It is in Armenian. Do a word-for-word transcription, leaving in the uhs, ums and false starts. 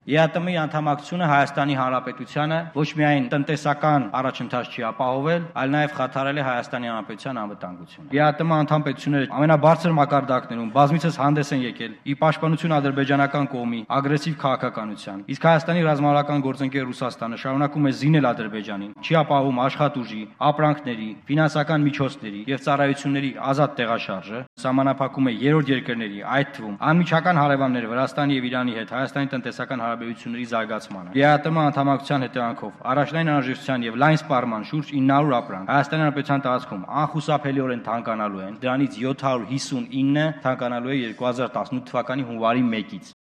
Է Ա Տ Մ-ի անդամակցությունը Հայաստանի Հանրապետությանը ոչ միայն տնտեսական առաջընթաց չի ապահովել, այլ նաև խաթարել է Հայաստանի Հանրապետության անվտանգությունը։ Է Ա Տ Մ անդամպետությունները ամենաբարձր մակարդակներում բազմիցս հանդես են եկել ի պաշտպանություն ադրբեջանական կողմի ագրեսիվ քաղաքականության, իսկ Հայաստանի ռազմավարական գործընկեր Ռուսաստանը շարունակում է զինել Ադրբեջանին, չի ապահովում աշխատուժի, ապրանքների, ֆինանսական միջոցների եւ ծառայությունների ազատ տեղաշարժը, սահմանափակում է երրորդ երկրների, այդ թվում անմիջական հարևաններ Վրաստանի եւ Իրանի հետ Հայաստանի տնտեսական հարաբերությունների զարգացմանը։ Է Ա Տ Մ անդամակցության հետևանքով առաջնային անհրաժեշտության եւ լայն սպառման շուրջ ինը հարյուր ապրանք Հայաստանի Հանրապետության տարածքում անխուսափելիորեն թանկանալու են, դրանից յոթ հարյուր հիսունինը թանկանալու է երկու հազար տասնութ թվականի հունվարի մեկից։